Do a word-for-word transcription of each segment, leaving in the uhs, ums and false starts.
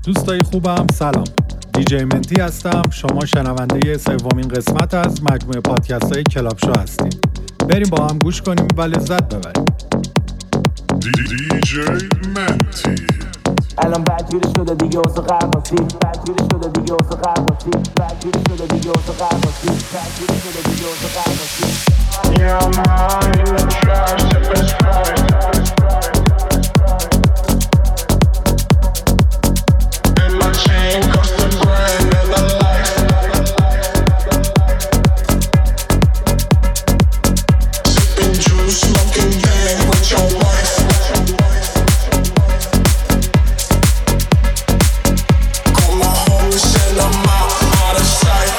دوستای خوبم سلام، دیجی منتی هستم. شما شنونده سومین قسمت از مجموعه پادکست های کلاب شو هستید. بریم با هم گوش کنیم و لذت ببریم. دیجی منتی الان بدجوری شده دیگه واسه قرباسی، بدجوری شده دیگه واسه قرباسی، بدجوری شده دیگه واسه قرباسی، بدجوری شده دیگه واسه قرباسی. Yeah, I'm high in the trash, sipping Sprite. And my chain costs a grand and a life. Sipping juice, smoking bang with your wife. Call my homies and I'm out, out of sight.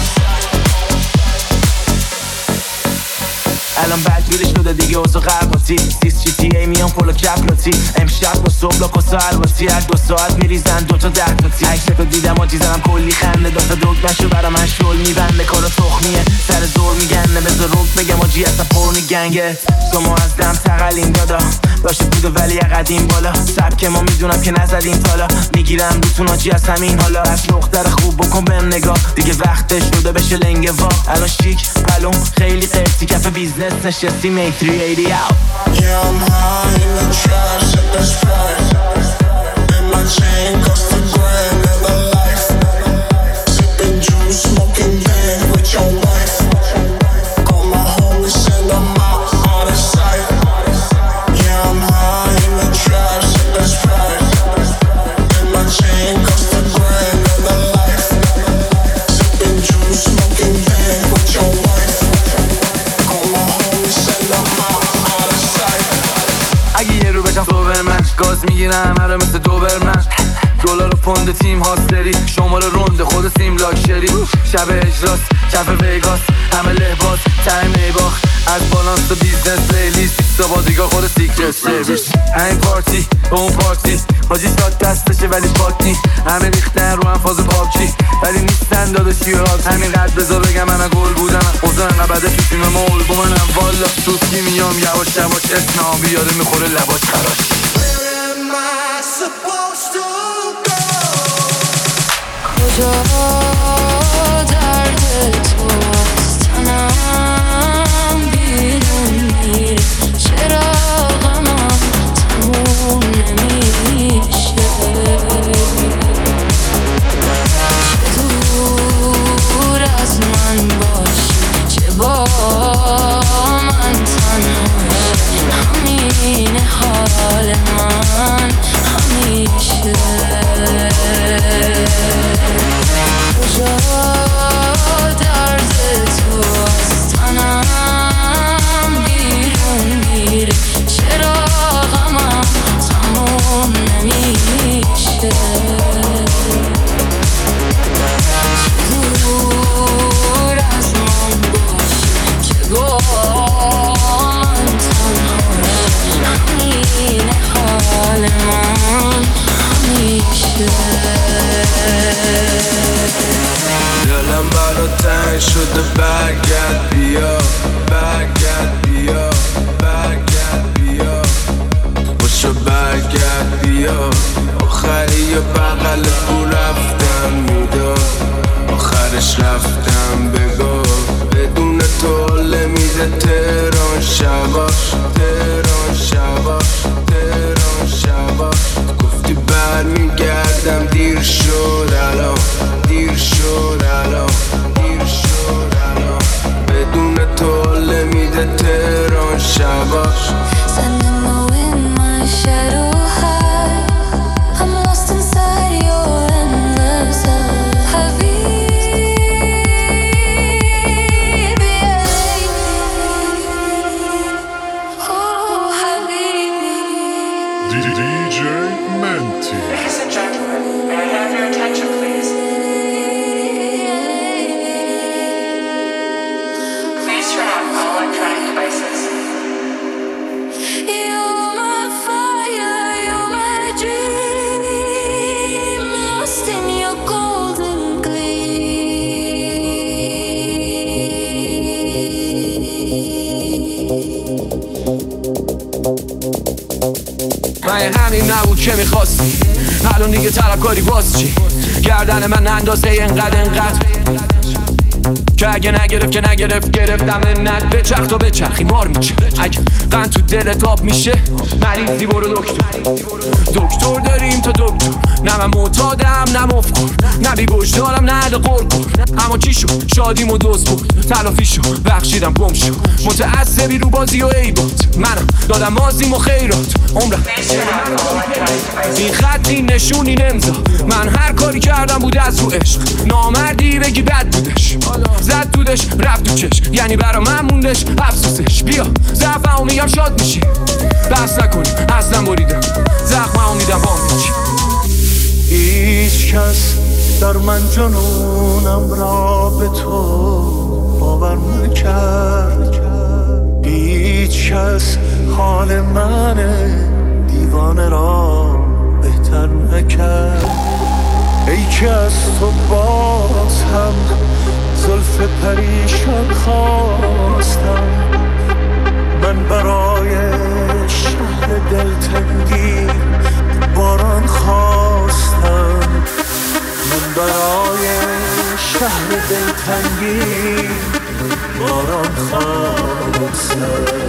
الان بدجوری شده دیگه واسه قرباسی، سیس چی تی ای میان پلو کپلاتی. امشب با صبح لاکوسا الواسی، هر دو ساعت میریزن دوتا ده تاتی. عکساتو دیدم و دیزنم کلی خنده، داتا دکمشو برا من شل میبنده. کارا تخمیه سر زور میگنده، بذار روک بگم آجی اصلا پرنی گنگه. شما از دم تقلیم دادا داشته بود ولی قدیم بالا. سبک ما میدونم که نزدین تالا، میگیرم روتون آجی از همین حالا. از دختر خوب بکن بهم نگاه، دیگه وقتش شده بشه لنگه وا. الان شیک پلوم خیلی قرتی، کف بیزنس نشستیم ای تری ایتی out. Yeah, I'm high in the trash, sipping Sprite. And my chain costs a grand and a life. Sipping juice, smoking bang with your wife. Call my homies and I'm out, out of sight. Yeah, I'm high in the trash, sipping Sprite. And my chain costs a grand and a life. Sipping juice, smoking bang with your wife. Call my homies and I'm out, out of sight. اگه یه رو بشم سوبرمن، گاز میگیرم هره مثل دوبرمن. دلار و پوند تیم هاستری، شماره رونده خود سیم لاکشری. شب اجراست کف ویگاس، همه لباس تایم ایباخ. از بالانس و بیزنس پلیلیست، بیستا بازیگاه خود سیکرت سرویس. این پارتی و اون پارتی، حاجی شاد دستشه ولی پاک نی. همه ریختن رو هم فاز پاکی ولی نیستن داداشی و حاک. همین قد بذار بگم من گل بودم، اوزا نبده تو تیم ما الگو منم. والا سوسکی میام یواش یواش، اسنام بیاره میخوره لباش خراش. کجا درد تو از تنم بیرون میره، چرا غمم تموم نمیشه. چه دور از من باشی، چه با من تنهایی. همین حال من همیشه. کجا درد تو از تنم بیرون میره، چرا غمم تموم نمیشه. دور از من باشی که با من تنهایی. همین حال من همیشه. دلم برا تنگ شده، برگرد بیا، برگرد بیا، برگرد بیا، باشو برگرد بیا. آخری یا بغل تو رفتم میداد، آخرش رفتم بگاه. بدون تو حاله میده تهران شباش، تهران شباش، تهران شباش. گفتی برمیگردم، دیر شد الان، دیر شد الان، دیر شد الان. بدون تو حاله میده تهران شباش. Sending the wind my shadow high. I'm lost inside your endless love. Habibi, oh Habibi. دیجی منتی Ladies and gentlemen, may I have your attention, please? Please turn off all electronic devices. You're my fire, you're my dream, lost in your golden gleam. من همین نبود که میخواستی، الان دیگه طلبکاری واسه چی؟ گردن من اندازه اینقدر اینقدر که اگه نگرفت که نگرفت گرفتم منت بچرخ تا بچرخی مار میشه اگه قند تو دل تاب میشه مریضی برو دکتر دکتر داریم تا دکتر نه من معتادم نه مفکر نه بی وجدانم نه اهل قرقر اما چی شد شادیمو دوز بود تلافی شد بخشیدم گم شد متعصبی رو بازی و عیبات منم دادم مازیم و خیرات عمرم این خطی نشونی نمزا من هر کاری کردم بود از رو عشق نامردی بگی بد بودش زد دودش رفت تو چش یعنی برا من موندش افسوسش بیا زعفمو میگم شاد میشی بس نکنی اصلا بریدم زخممو میدم بام بیچی هیچ کس در من جنونم را به تو باور نکرد هیچ کس حال من دیوانه را بهتر نکرد ای که از تو باز هم زلف پریشان خواستم من برای شهر دلتنگی باران خواستم من برای شهر دلتنگی باران خواستم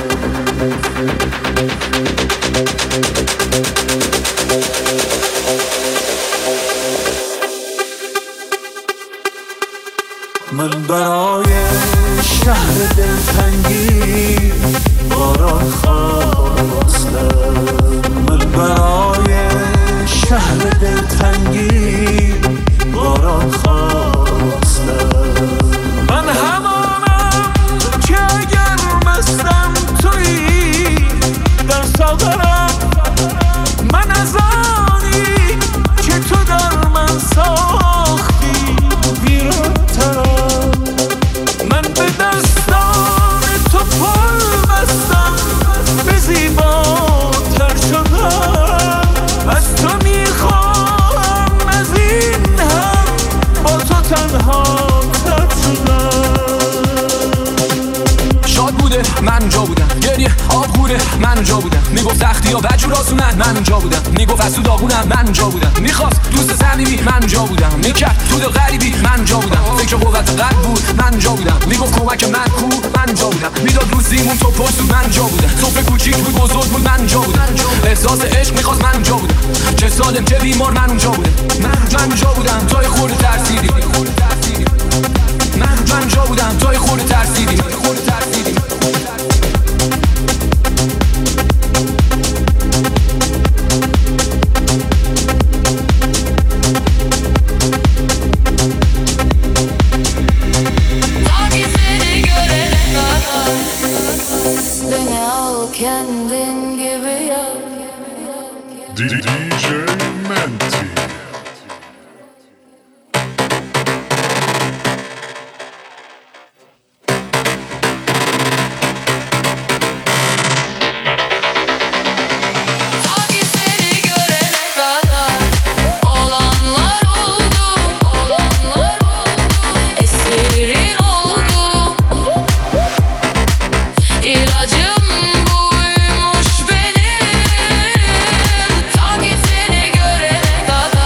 من برای شهر دلتنگی باران خواستم من برای شهر دلتنگی باران خواستم من همانم که اگر مستم تویی در ساغرم من از آنی که تو در من ساختی بیرون ترم من به دستان تو پل بستم به زیباتر شدم از تو میخوام از این هم با تو تنها تر شدم شاد بوده من اونجا بودم گریه آب خوره من اونجا بودم میگفت سختی ها بجور آسونن من اونجا بودم میگفت از تو داغونم من اونجا بودم میخواست دوست صمیمی من اونجا بودم میکرد تو دل غریبی من اونجا بودم فکر قوت قلب بود من اونجا بودم میگفت کمک من کو من اونجا بودم میداد روزیمون تو پست من اونجا بودم صفر کوچیک بود بزرگ بود من اونجا بودم احساس عشق میخواست من اونجا بودم چه سالم چه بیمار من اونجا بودم من اونجا بودم تا خورده ترسیدی من اونجا بودم تا خورده ترسیدی خورده ترسیدی Kendin gibi yap D J Menti. Seni görene kadar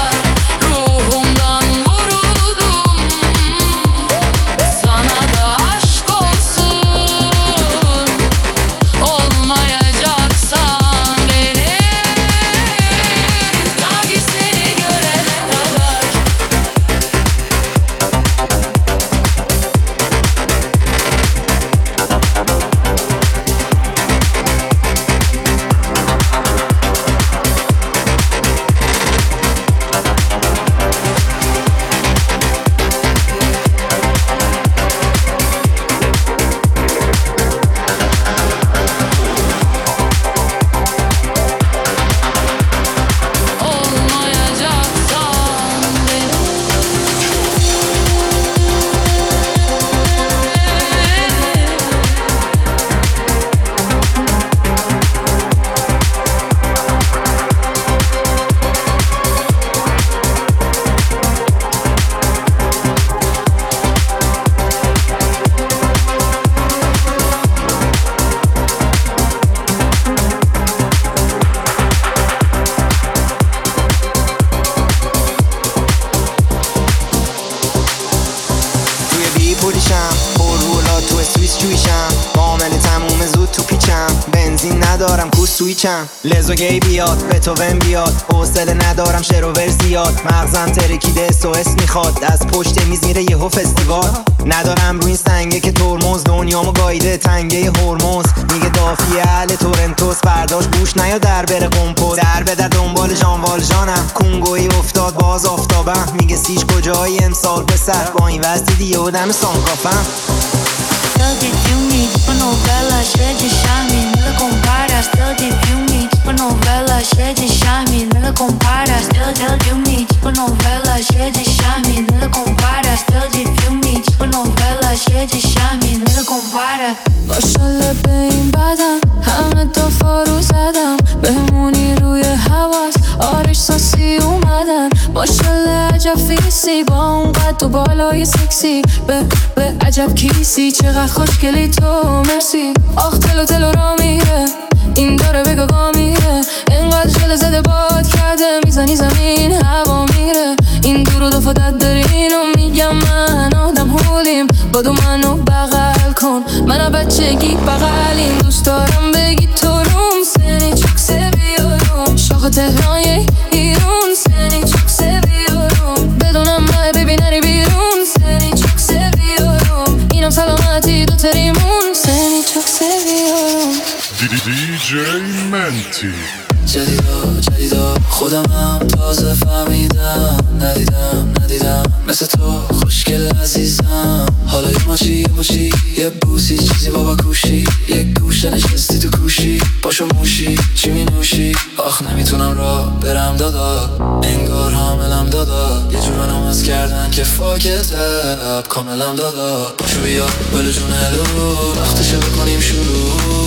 بنزین ندارم کوس سویچم لزو گی بیاد به تو ون بیاد حوصله ندارم شروور زیاد مغزم ترکیده اس او اس میخواد از پشت میز میره یهو فستیوال ندارم روی این سنگه که ترمز دنیامو گایده تنگه هرمز میگه دافیه اهل تورنتوس فرداش بوش نیا در بره قمپوز در به در دنبال جان والژانم کنگویی افتاد باز آفتابم میگه سیش کجایی امسال پسر با این وزدی دیگه آدم سانکافم Still de filme, tipo novela, cheia de charme, nada compara. Still de filme, tipo novela, cheia de charme, nada compara. Still de filme, tipo novela, cheia de charme, nada compara. Still de filme, tipo novela, cheia de charme, nada compara. ماشالله به این بدم همه دفعه رو زدم بمونی روی حواس آرش ساسی اومدن ماشالله عجب فیسی با اون قد و بالای سکسی به به عجب کیسی چقدر خوشگلی تو مرسی آخ تلو تلو را میره این داره به گاگا میره انقدر جل زده باد کرده میزنی زمین هوا میره این دور و دفادت دارین و میگم من آدم هولیم با دو منو بغل کن منو بچگی بغلیم دوست دارم بگی تو روم سنی çok seviyorum شاخ تهران یه ایرون سنی çok seviyorum بدونم نه ببین نری بیرون سنی çok seviyorum اینم سلامتی دو تریمون سنی çok seviyorum دی جی منتی جدیدا جدیدا خودم هم تازه فهمیدم ندیدم ندیدم مثل تو خوشگل عزیزم حالا یه ماشی یه ماشی یه بوسی چیزی بابا کوشی یک گوشه نشستی تو کوشی پاشو موشی چی می نوشی آخ نمیتونم راه برم دادا انگار حاملم دادا یه جور منم از کردن که فاکتب کاملم دادا پاشو بیا بله جون هلو وقتشه بکنیم شروع